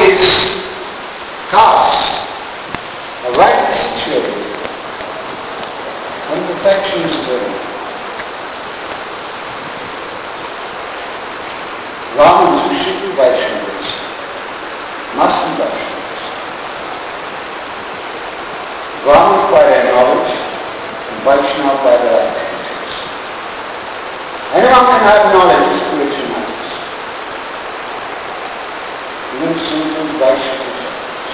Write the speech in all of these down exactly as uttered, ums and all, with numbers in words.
his caste are rightly situated when perfection is attained. Brahmins who should be Vaishnavas must be Vaishnavas. Brahmins by their knowledge and Vaishnava by their activities. Anyone can have knowledge of spiritual matters. Even Sudras, Vaishnavas.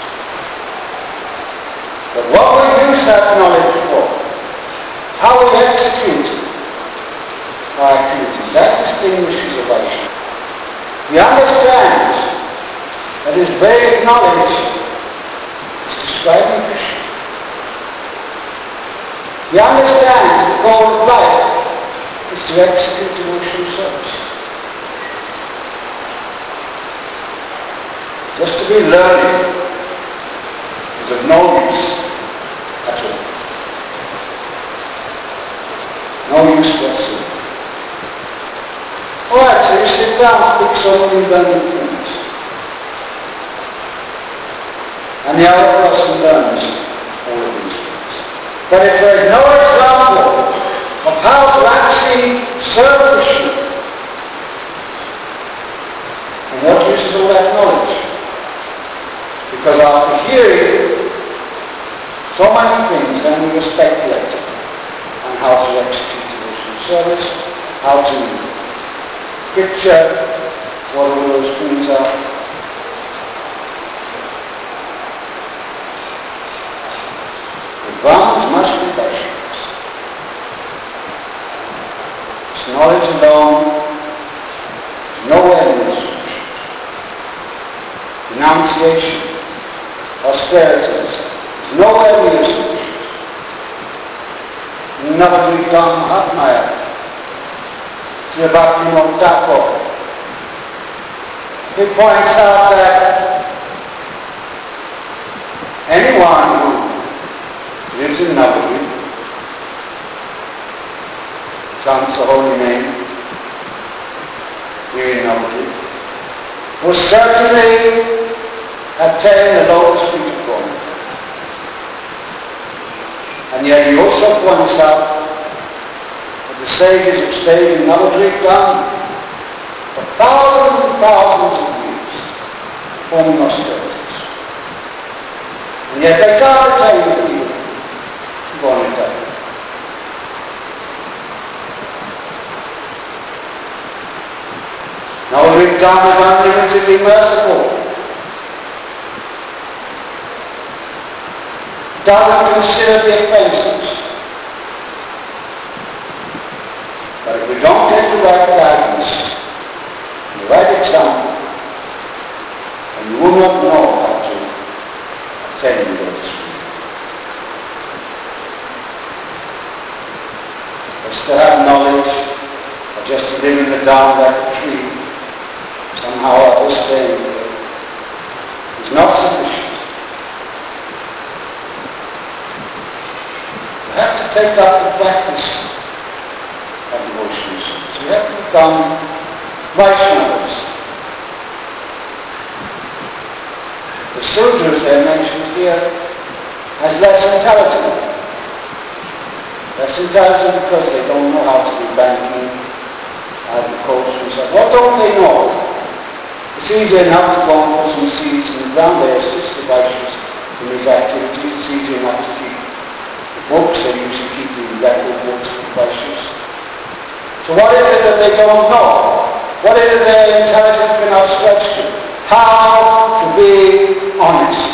But what we use that knowledge for, how we execute our activities, that distinguishes a Vaishnava. He understands that his Vedic knowledge is describing Krishna. He understands the goal of life is to execute devotional service. Just to be learning is of no use at all. No use whatsoever. Alright, so you sit down, fix on your learning things. And the other person learns all of these things. But if there is no example of how to actually serve Krishna, and what use is all that knowledge? Because after hearing so many things, then we will speculate on how to execute devotional service, how to picture what all those things are. The Brahmins must be Vaishnavas. It's knowledge alone, nowhere in this tradition. Renunciation, austerities, is nowhere in this tradition. Navadvitam Mahatmaya. Sri Bhaktivinoda Thakur. He points out that anyone who lives in Navadvip, chants the holy name here in Navadvip, will certainly attain the lowest feet of God. And yet he also points out the sages have stayed in Navadvip for thousands and thousands of years, performing austerities. And yet they can't attain the feeling of Vonita. Navadvip Dham is unlimitedly merciful. Doesn't consider the offences. But if we don't get the right guidance, the right example, then we will not know how to attain the Lotus Feet. Just to have knowledge, or just to live in the down like a tree, somehow or other staying there, is not sufficient. You have to take up the practice of devotional service. You have to become Vaishnavas. The Sudras they are mentioned here as less intelligent. Less intelligent because they don't know how to do banking, agriculture and stuff. What don't they know? It's easy enough to go and put some seeds in the ground. They assist the Vaishnavas in these activities. It's easy enough to keep the books. They usually keep the record books for the Vaishnavas. So what is it that they don't know? What is it their intelligence cannot stretch to? How to be honest.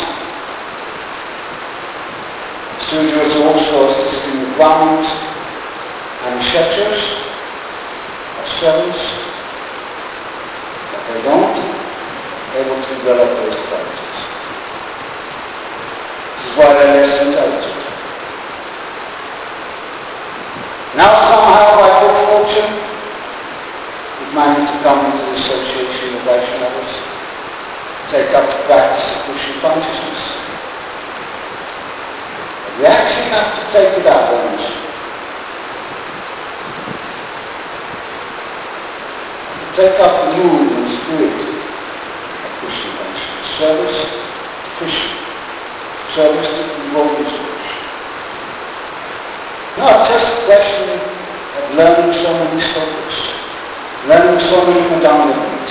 Sudras also assisting the Brahmins and Kshatriyas as servants, but they don't able to develop those qualities. This is why they're less intelligent. Now somehow by good fortune, we've managed to come into the association of Vaishnavas, take up the practice of Krishna consciousness. But we actually have to take it up on us. To take up the mood and spirit of Krishna consciousness. service to Krishna, service to the devotees. Not just a question of learning so many slokas, learning so many madhangamis,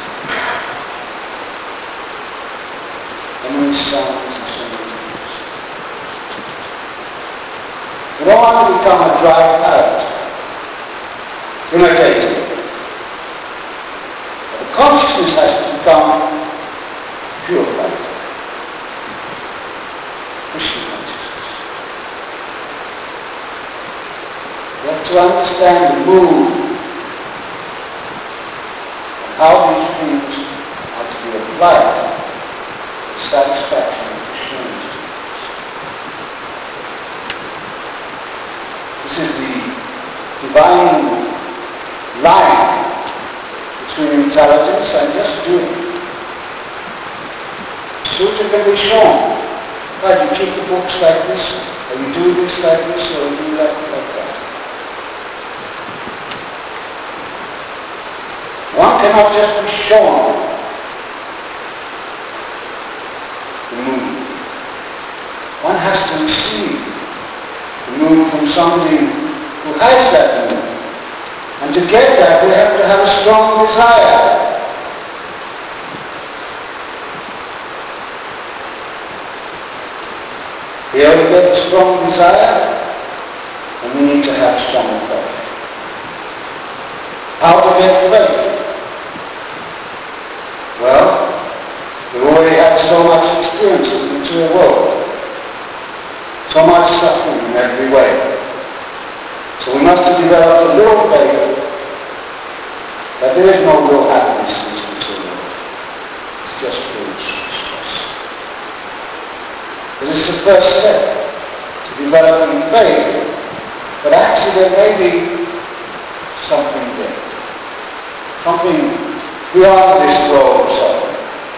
so many sounds and so many things. We don't want to become a dry parrot, imitating. But the consciousness has to become purified. Krishna consciousness. You have to understand the mood and how these things are to be applied to the satisfaction of Krishna consciousness. This is the divine line between intelligence and just doing. Sutra can be shown. Right, you keep the books like this, or you do this like this, or you do that like that. One cannot just be shown the mood. One has to receive the mood from somebody who has that mood. And to get that, we have to have a strong desire. Here we get a strong desire, and we need to have strong faith. How to get faith? Well, we've already had so much experience in the material world, so much suffering in every way. So we must have developed a little faith that there is no real happiness in this material world. It's just foolish. This is the first step to developing faith, but actually there may be something there, something beyond this world of suffering.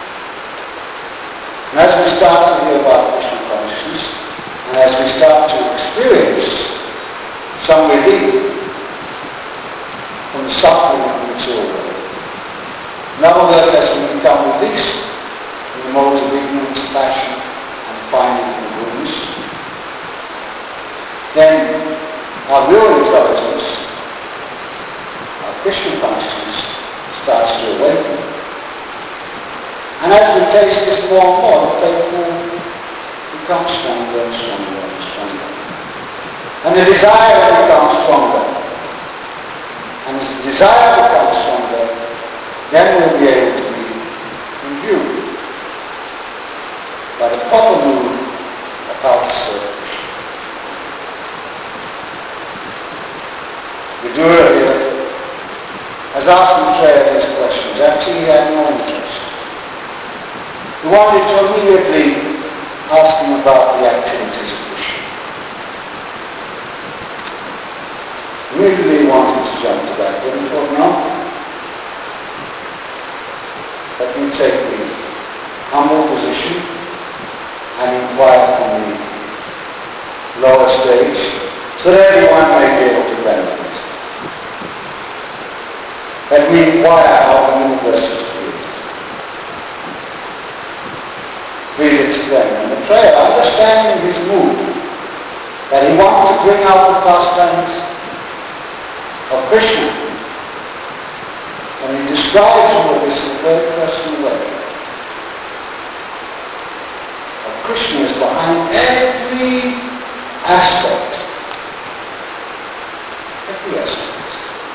And as we start to hear about Krishna consciousness, and as we start to experience some relief from the suffering of the material world, nonetheless as we become released from the modes of ignorance, passion, finding congruence, then our real intelligence, our Krishna consciousness, starts to awaken. And as we taste this more and more, the faith will become stronger and stronger and stronger. And the desire will become stronger. And as the desire becomes stronger, then we'll be able to be imbued by the proper mood of how to serve Krishna. The Guru here has asked Maitreya these questions. Actually, he had no interest. He wanted to immediately ask him about the activities of Krishna. Immediately he wanted to jump to that, but he thought, no. Let me take the humble position and inquire from the lower stage, so that everyone may be able to benefit. That we inquire how the universe is created. Please explain. And Maitreya, understanding his mood, that he wants to bring out the pastimes of Krishna, and he describes all of this in a very personal way. Krishna is behind every aspect. Every aspect.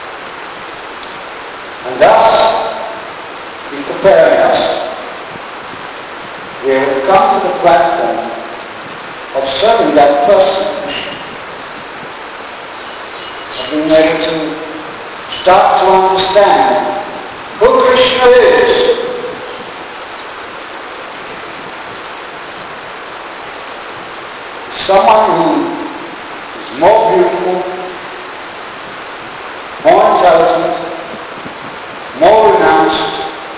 And thus, in preparing us, we will come to the platform of serving that person, of being able to start to understand who Krishna is. Someone who is more beautiful, more intelligent, more renounced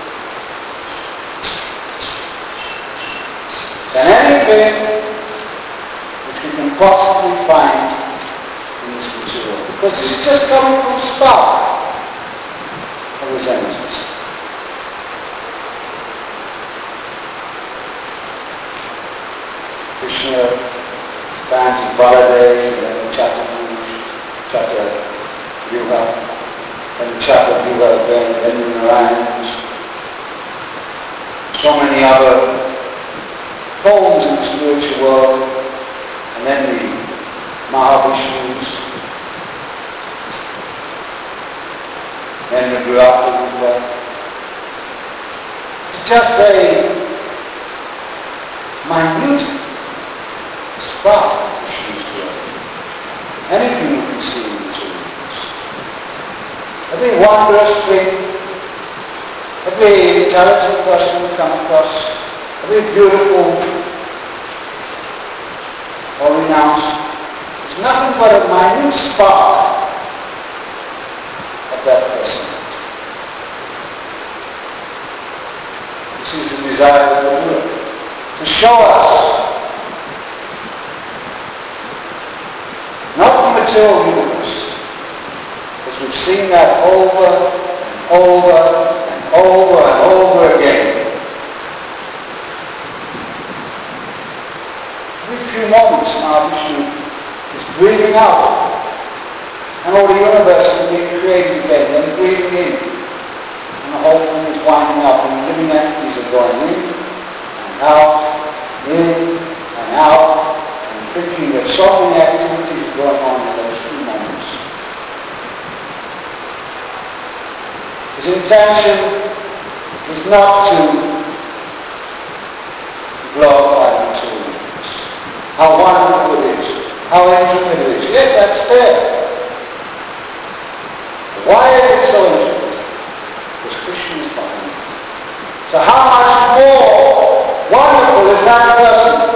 than anything which we can possibly find in this material. Because this is just coming from the spark of his energies. Krishna stands in Baladev, then in Chaturbhuj, Chaturvyuha, then in Chaturvyuha again, then in Narayan. So many other forms in the spiritual world, and then the Mahavishnus, then the Viratta. It's just a minute spark of Vishnu's glory. Anything you can see in the universe. Every wondrous thing, every intelligent person you come across, every beautiful or renounced, it's nothing but a minute spark of that person. This is the desire of the Buddha, to show us not the material universe, because we've seen that over and over and over and over again. Every few moments now Vishnu is breathing out, and all the universe is being created again, then breathing in. And the whole thing is winding up, and living entities are going in and out, in and out, and thinking that so many activities are going on in those few moments. His intention is not to glorify the materials. How wonderful it is, how intimate it is. Yes, that's there. Why is it so intimate? Krishna is behind it. So how much more wonderful is that person?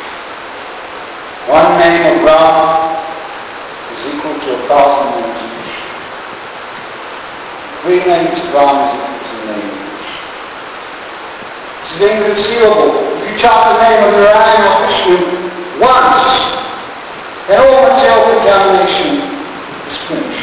One name of Ram is equal to a thousand names of Krishna. Three names of Ram is equal to the name of Krishna. This is inconceivable. If you chant the name of Narayan or Vishnu once, then all material contamination is finished.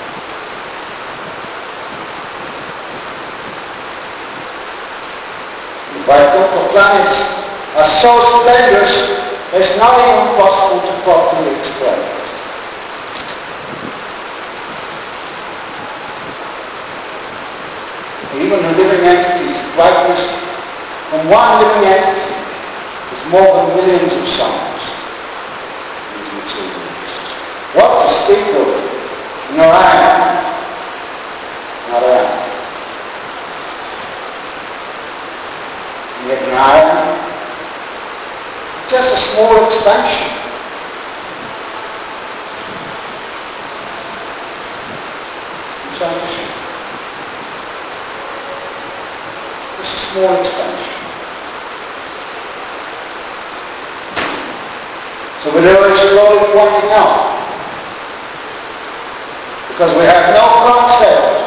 Vaikuntha planets are so splendorous, it's not even possible to properly explain it. Even the living entities, brightness from one living entity is more than millions of suns in these material universes. What to speak of Narayan? Narayan. Yet Narayan, just a small expansion. Expansion. Just a small expansion. So we are slowly pointing out, because we have no concept.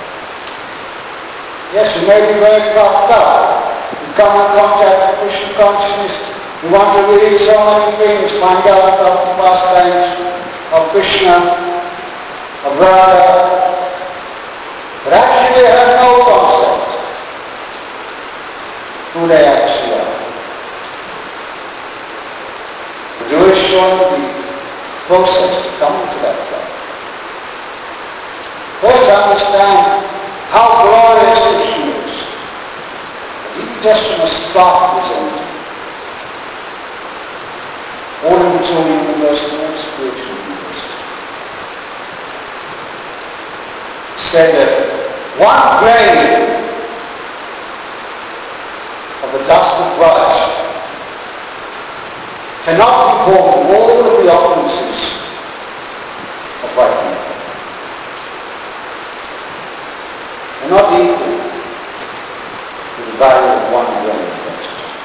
Yes, we may be very puffed up. We come in contact with Krishna consciousness. We want to read so many things, find out about the pastimes of Krishna, of Radha. But actually we have no concept who they actually are. The Guru is showing the process to come to that place. First to understand how glorious Krishna is. Even just from a spark is empty. All the material universe and all spiritual universe. Said that one grain of the dust of Braj cannot be born from all of the opulences of Vaikuntha. They're not equal to the value of one grain of dust.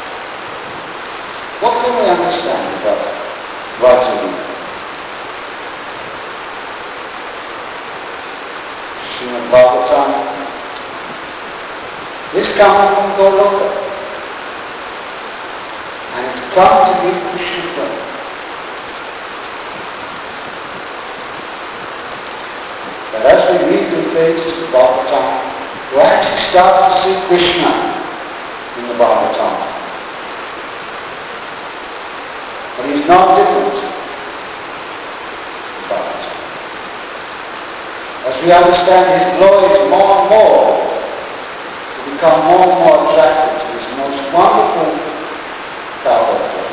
What can we understand about Vaikuntha? Srimad Bhagavatam is coming from Goloka, and it's come to be Krishna friend. But as we read the pages of Bhagavatam, we actually start to see Krishna in the Bhagavatam. not different from it. As we understand His glories more and more, we become more and more attracted to this most wonderful cowboy glory.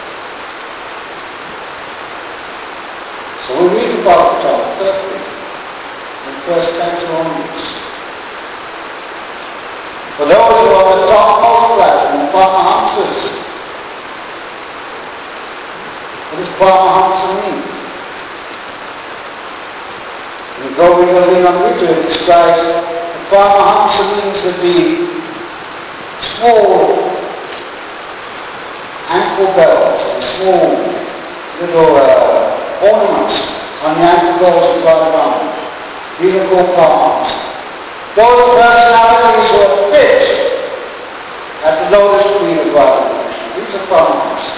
So we read about John thirteen in first Canto onwards. For those who are the topmost platform, the Paramahamsas. What does Paramahamsa mean? In the Govinda Limamrita it describes that Paramahamsa means that the small ankle bells, the small little uh, ornaments on the ankle bells of Radharani, these are called Paramahamsa. Those personalities who are fit at the lotus feet of Radharani, these are Paramahamsas.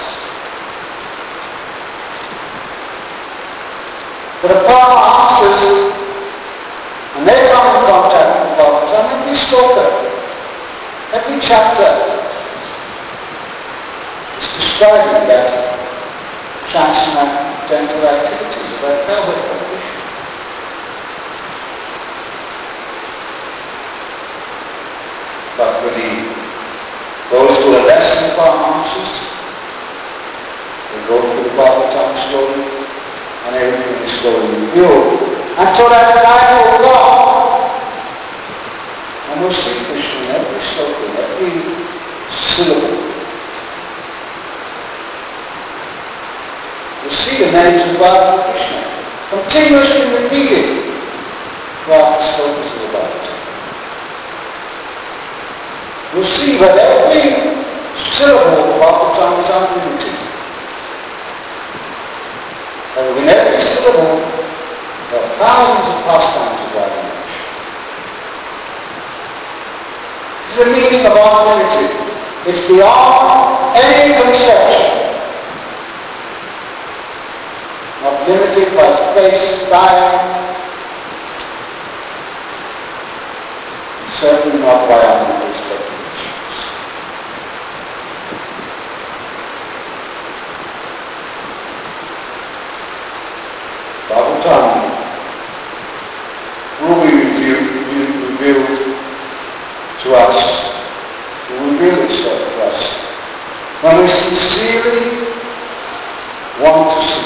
But the Paramahamsas, when they come in contact with the Bhagavatam, and every sloka, every chapter is describing that transcendental activities of that cowboy tradition. But for the, those who are less than Paramahamsas, they go through the Bhagavatam slowly, and everything is slowly revealed. Until that time will come, and we'll see Krishna in every sloka, in every syllable. We'll see the names of Bhagavad Krishna continuously repeated throughout the slokas of the Bhagavatam. We'll see that every syllable of the Bhagavatam is unlimited. And in every syllable, there are thousands of pastimes of Radharani. This is the meaning of unlimited. It's beyond any conception. Not limited by space, time, certainly not by unlimited speculations. Bhagavatam will be revealed, revealed to us, will reveal itself to us when we sincerely want to see,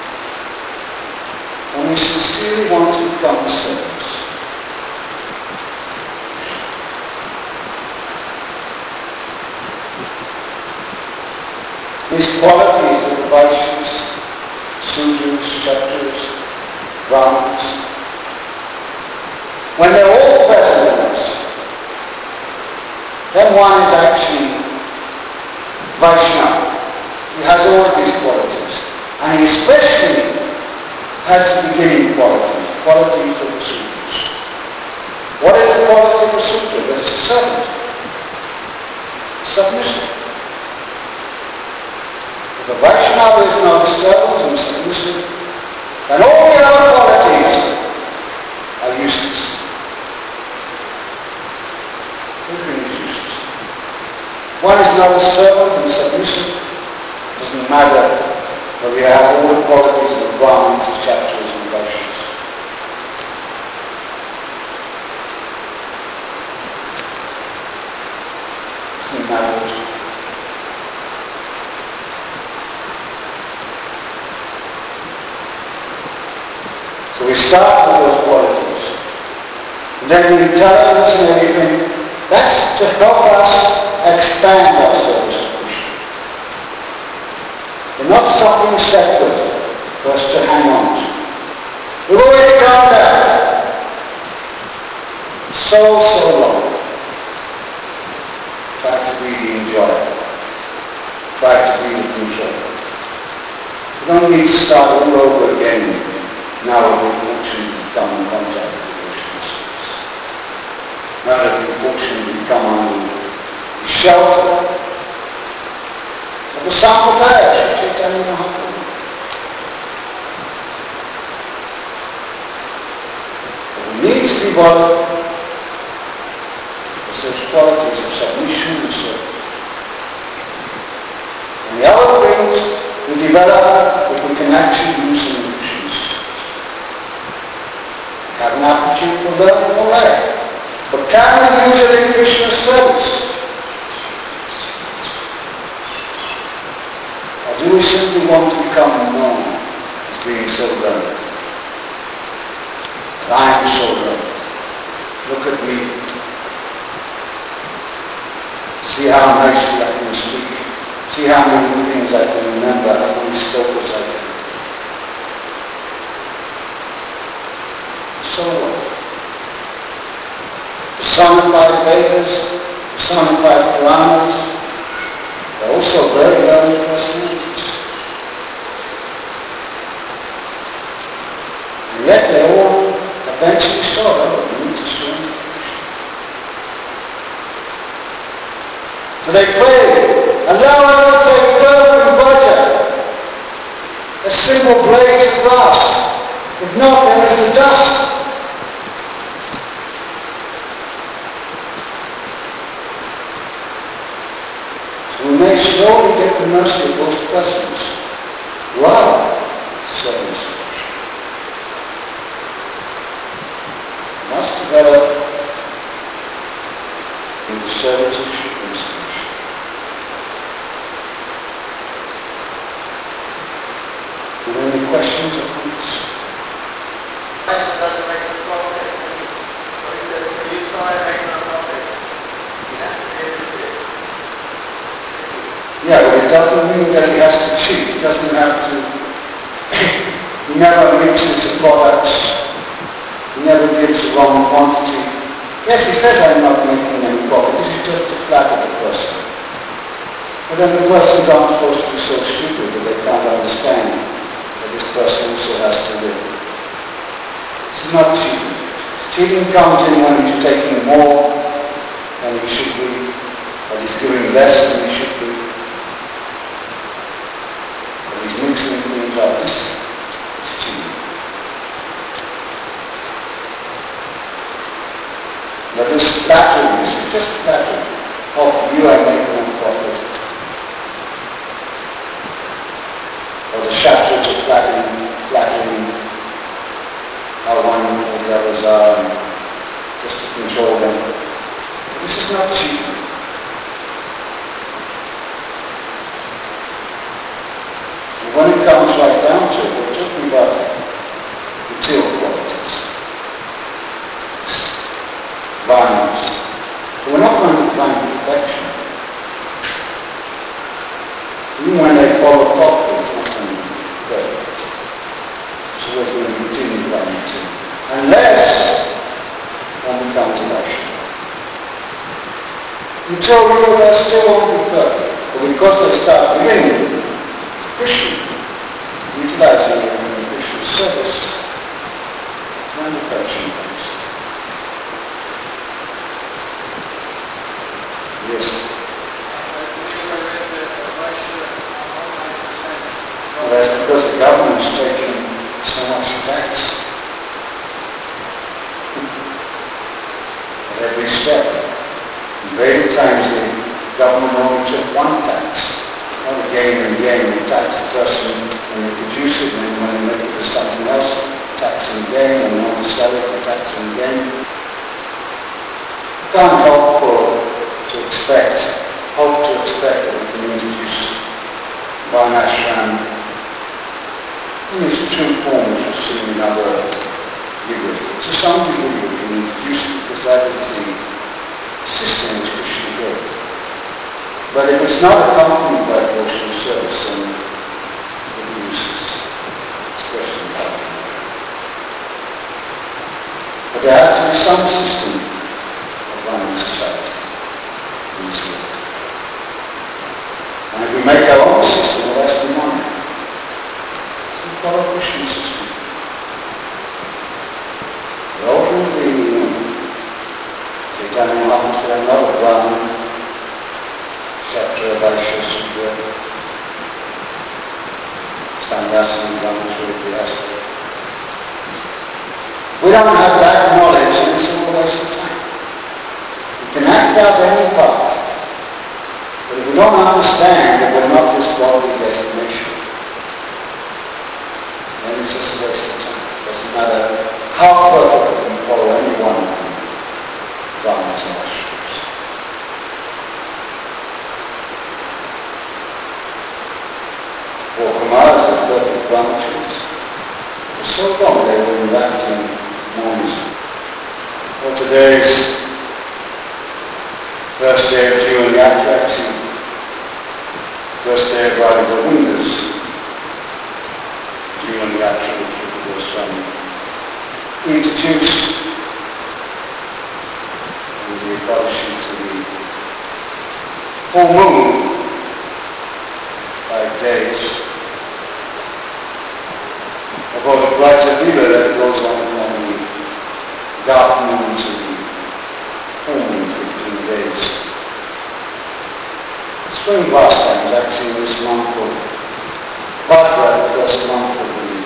when we sincerely want to become servants. These qualities of the Vaishnavas, Sudras, Kshatras, Brahmanas, when they're all present in us, then one is actually Vaishnava. He has all of these qualities. And he especially has the beginning qualities, qualities of the Sutras. What is the quality of the Sutra? It's a servant. Submission. If the Vaishnava is not servant and submissive, then all the other qualities are useless. Everything is useless. One is not a servant and submissive. It doesn't matter whether you have all the qualities of the Brahmins, the Kshatras, and the Vaishyas. It doesn't matter what you do. So we start with those qualities. And then the intelligence and everything, that's to help us expand our service to Krishna. They're not something separate for us to hang on to. We've already done that so, so long. Try to really enjoy it. Try to really enjoy it. We don't need to start all over again now that we've fortunately come in contact with the Krishna source. Now that we've fortunately come under the shelter of the Sampradaya, Chaitanya Mahaprabhu. But we need to develop such qualities of submission and service. And the other things we develop develop if we can actually use some emotions. Have an aptitude for learning all right. But can we use it in Krishna's service? Or do we simply want to become known as being so learned? I am so learned. Look at me. See how nicely I can speak. See how many things I can remember, how many stories I can. So what? Personified Vedas, personified Puranas, they're also very learned personalities. And yet they all eventually saw that we need to swim. So they prayed, allow us to take birth and budget. A simple blade of grass. If not, then it's the dust. So we may slowly get the mercy of those persons. Wow, says. Must develop in the service of Krishna. Are there any questions or comments? It doesn't make a profit. When you start making a profit, you have to be able to do it. Yeah, but it doesn't mean that he has to cheat. He doesn't have to. He never mixes the products. He never gives the wrong quantity. Yes, he says, I'm not making any profit. This is just to flatter the person. But then the persons aren't supposed to be so stupid that they can't understand that this person also has to live. It's not cheating. Cheating comes in when he's taking more than he should be, that he's giving less than he should be, that he's mixing things up. This is cheating. But this flattery, this is just flattery. Oh, for you I make no profit. Or the Shastras are flattering, flattering how one or the others are, and just to control them. But this is not cheating. And when it comes right down to it, we're talking about material qualities, values. So we're not going to find perfection. Even when they follow properly, it's not going to be perfect. So we're going to continue finding it. Unless one becomes emotional. Until you are still won't be perfect. But because they start beginning Krishna, utilizing it in Krishna's service, then perfection comes. Yes. Well, that's because the government's taking so much tax at every step. In very times the government only took one tax, not again and again. They tax the person when they produce it, and then when they make it for something else, tax them again, and when they want to sell it, they tax them again. You can't help for, to expect, hope to expect that we can introduce Varnashram in its true form, as we've seen in other liberties. To some degree we can introduce it because that is the system which Krishna gave. But if it's not accompanied by devotional service, then it loses expression power. But there has to be some system of running society in this world. And if we make our own system, well, that's demonic. So we follow Krishna's system. The ultimate Chaitanya Mahaprabhu said, another Brahman, Kshatriya, Vaishya, Sudra, Sannyasi, Brahmacharya. We don't have that knowledge, and it's a waste of time. We can act out any part, but if we don't understand that we're not this worldly destination, or Kumaras of perfect branches. For so long they were inviting monism. For today's first day of June Yatra, first day of Radha Govinda's June Yatra, which was um, introduced in the Ekadashi to the full moon, five days, about the Raja Lila that goes on from the dark moon to the full moon, fifteen days. Spring pastime is actually this month of Bhadra, the first month of the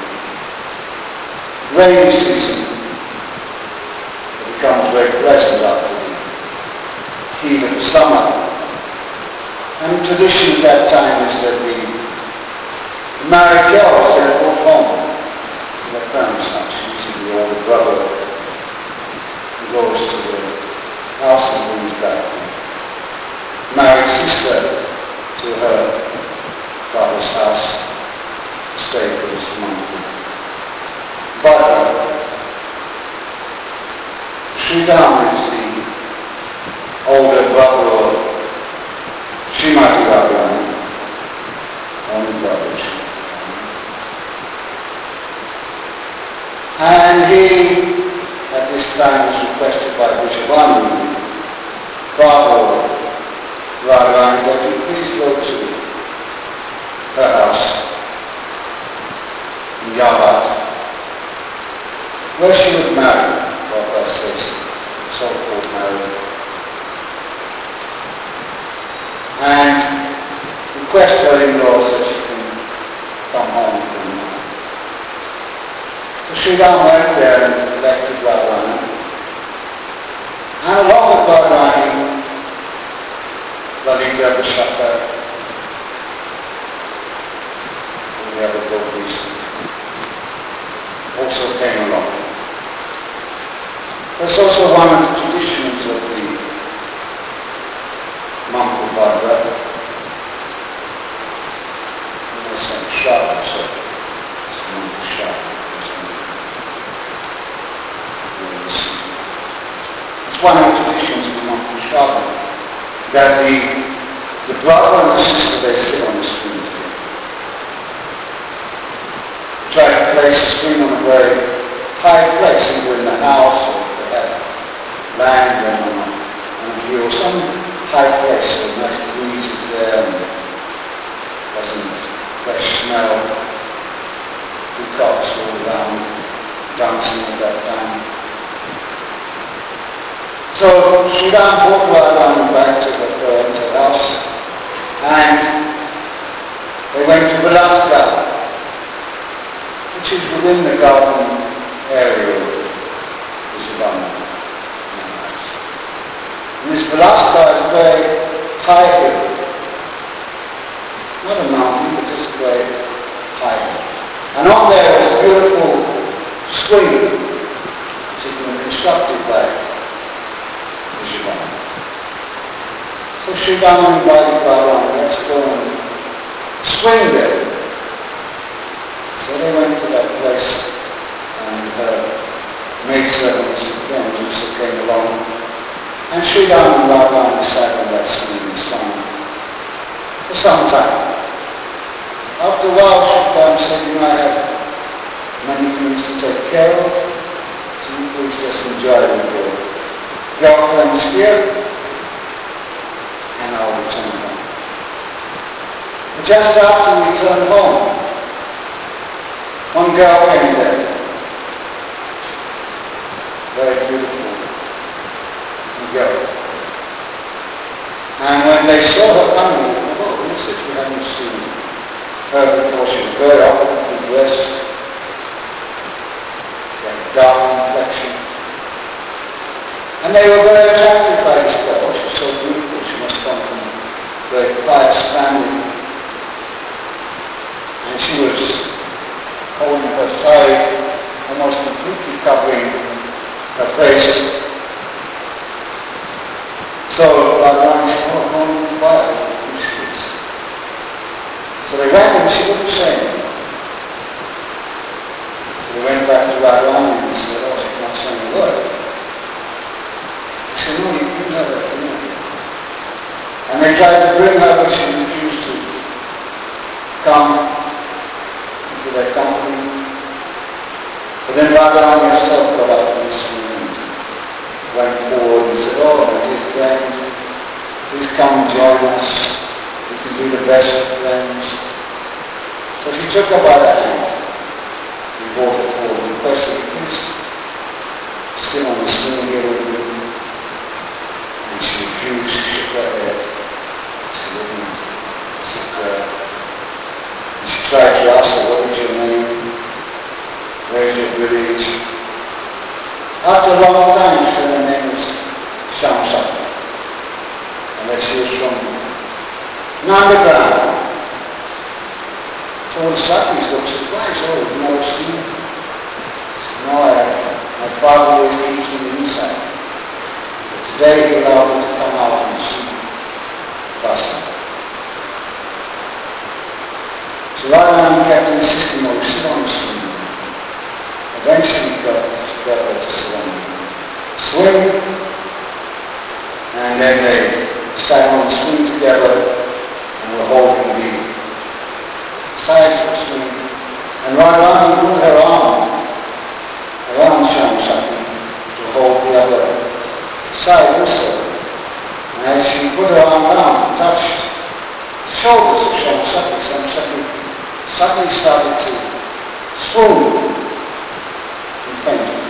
rainy season. It becomes very pleasant after the heat of the summer. And the tradition at that time is that the married girls then go home to their parents' house, usually the older brother who goes to the house and brings back the married sister to her father's house to stay for this month. But uh, Sridham is the older brother of Srimati Radharani, only brother Srimati. And he, at this time, was requested by Vrishabhanu, father of Radharani, that he please go to her house in Yavat, where she was married, what I say, so-called married, and request her in-laws that she can come home for the night. So Sri Ram went there and elected Radharani, and along with Radharani, Lalita, Vishaka, and the other gopis also came along. That's also one of the traditions of the month of Bhadra. And they say Shraddha, so it's the month of Shraddha. It's one of the traditions of the month of Shraddha, that the, the brother and the sister, they sit on the screen together. Try to place the screen on a very high place, either in the house or if they have land and on a view or some high place, so nice breeze is there and pleasant fresh smell. Peacocks all around dancing at that time. So Sri Ram brought Radharani back to her parents' house, and they went to Vilaska, which is within the garden area of Vrishabhanu. And this Vilaska is a very high hill, not a mountain, but just a very high hill. And on there is a beautiful swing, which has been constructed by So Sri Ram invited Radharani, let's go and swing there. So they went to that place, and her maidservants again also came along. And Sri Ram and Radharani sat on that swing and swung for some time. After a while, Sri Ram said, you know, I have many things to take care of, so you please just enjoy with your girlfriends here, and I'll return home. But just after we returned home, one girl came there, very beautiful girl. And when they saw her coming, they thought, oh, this is, we haven't seen her before. She was very awkwardly dressed, she had a dark complexion. And they were very attracted by this girl. She was so beautiful, she must come from a very pious family. And she was holding her sari, almost completely covering her face. So Radharani said, oh, don't be quiet. So they went and she wouldn't say anything. So they went back to Radharani and he said, oh, she's not saying a word. He said, no, you can have it, you know. And they tried to bring her, but she refused to come into their company. But then Radharani herself got up and went forward and said, oh, my dear friend, please come and join us. We can be the best of friends. So she took her by the hand and brought her forward and requested, please sit on the swing here with me. And she refused, she shook her head. She wouldn't sit there. And she tried to ask her, what is your name? Where is your village? After a long time, she said her name was Shamsaki. And that she was from Nandagram. So all the Sakis looked surprised. Oh, you've never seen it? No, I, my father was eating inside. But today he allowed me to come out and see Vasa. So Radharani kept insisting, oh, sit on the swing. Eventually he got, got her to sit on the swing. And then they sat on the swing together and were holding the sides of the swing. And Radharani put her arm around Shamsaki to hold the other side also. And as she put her arm down and touched the shoulders of Shamsaki, Shamsaki suddenly started to swoon and fainted.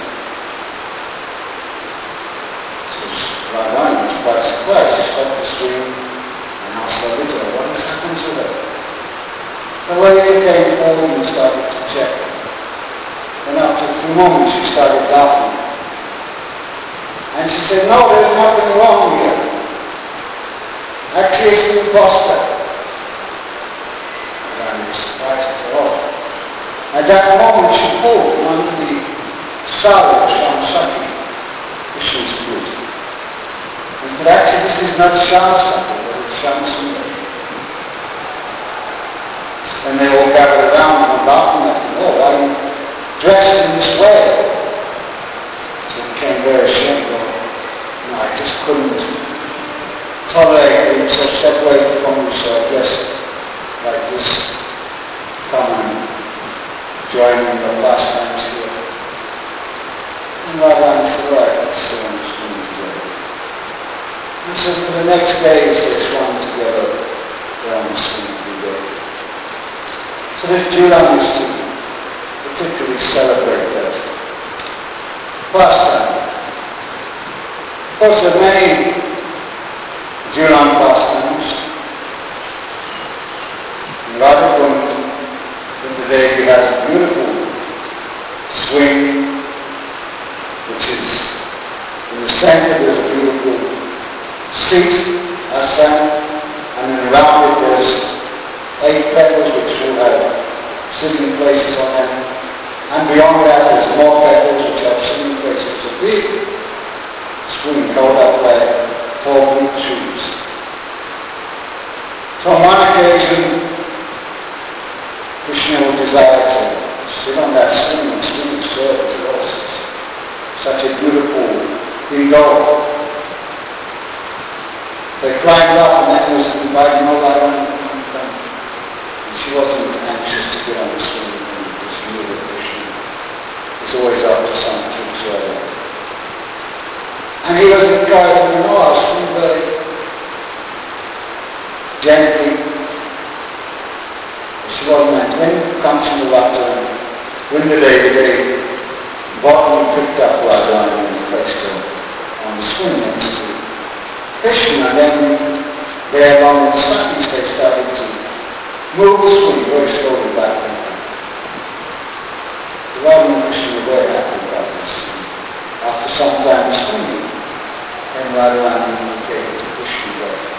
Radharani was quite surprised. She stopped the swing and asked her little, what has happened to her? So when they came forward and started to check, then after a few moments she started laughing. And she said, no, there's nothing wrong here. Actually, it's an imposter. Radharani was surprised at all. At that moment she pulled from under the sari of Shamsaki, Krishna's flute. And said, actually, this is not Shamsaki, but it's Shamsundari. And they all gathered around and were laughing at him. Oh, why are you dressed in this way? So he became very ashamed. Oh, no, I just couldn't tolerate being so separated from you, so I guess like this, come and join in your pastimes here. And Radharani said, right, let's sit on the swing together. And so for the next days they swung together around the swing every day. So the Julan used to particularly celebrate that pastime. Of course, there are many Julan pastimes. In Radhakund, today he has a beautiful swing, which is in the center there's a beautiful seat, asana, and around it there's eight petals which will have sitting places on them. And beyond that there's more petals which have sitting places. It's a big swing held up by four big trees. So on one occasion, Krishna would desire to sit on that swing and swing his sword as well. Such a beautiful window. They climbed up and then he was inviting all around. She wasn't anxious to get on the swing because she knew that Krishna was always up to something to her. And he was encouraging her, no, I'll swing very gently. She wasn't, and then comes to the water and when the day they bottom picked up Radharani and placed her on the swing next to Krishna, and then there along the Sakis they started to move the swing very slowly back and forth. Radharani and Krishna were very happy about this. After some time swinging, then Radharani gave it to Krishna later.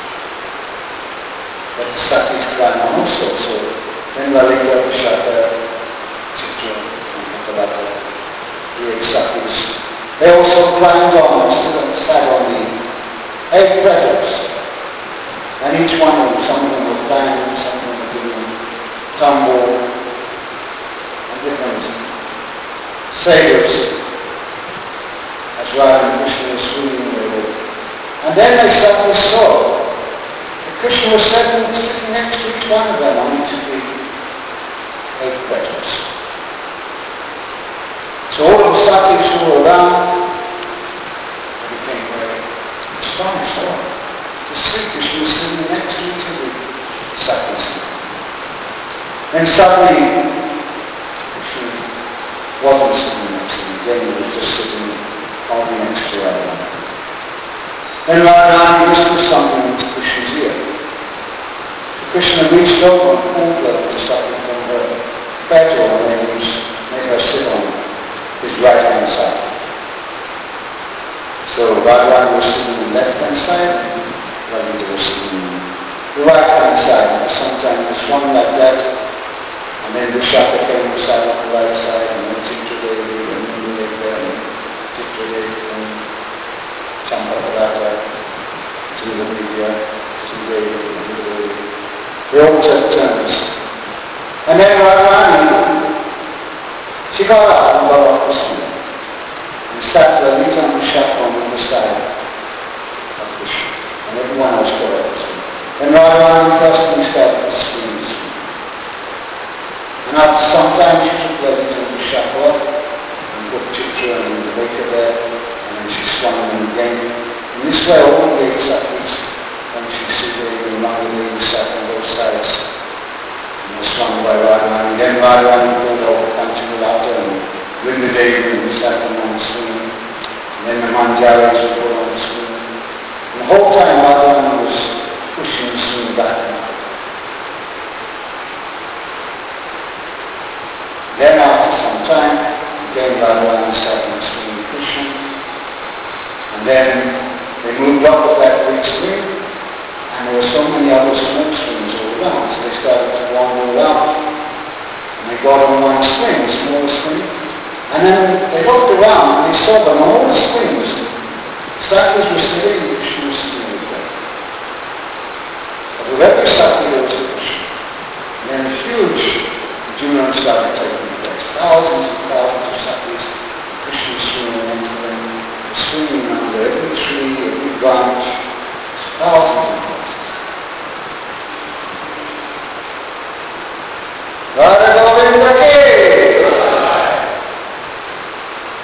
But the Sakis climbed on also, so then Lalita, Vishaka, Chitra, and Kapalata, the eight Sakis, they also climbed on and sat on the eight petals. And each one of them, some of them were flying, some of them were giving tumble, and different saviors as Radha and Krishna were swimming there. And then they suddenly saw that Krishna was sitting, sitting next to each one of them on each of the eight petals. So all of the satis who were around, they became very astonished. Oh, to see Krishna was sitting next to each of the satis. Then suddenly, Krishna wasn't sitting next to them. Then he was just sitting on the next to Radharani. Then Radharani whispered something into Krishna's ear. Krishna reached over and pulled her to something from her petal and then he made her sit on his right hand side. So Radharani was sitting on the left hand side, Radharani was sitting on the right hand side. Sometimes it's one like that, and then Vishaka came to side on the right side, and then Chitradevi, and then Nilekha, and Chitradevi, and Champakarata, Chitravidya, Chitradevi, and Chitradevi. They all took turns. And then Radharani, she got up and got off the stool and sat there leaning on the chaperone on the side of Krishna. And everyone else got up the stool. And Radharani personally started to scream and scream. And after some time she took Levita on the chaperone and put Chitra and the baker there, and then she swung them again. In this way all the eight satis, and she Sridevi and Mangadevi sat on both sides. And was swung by Radharani. Then Radharani pulled over Panchamalata and Vrindadevi and sat on one swing. And then the Manjaris were put on the swing. And the whole time Radharani was pushing the swing back and forth. Then after some time, again Radharani sat on the swing with Krishna. And then they moved up with that big swing. And there were so many other small swings all around, so they started to wander around. And they got on one swing, a small swing, and then they looked around and they saw that on all the swings, satis were sitting and Krishna was sitting with them. But with every sati there was a Krishna. And then a huge Junan started taking place. Thousands and thousands of satis, Krishna swimming next to them, swimming under every tree, every branch, thousands and thousands. Radha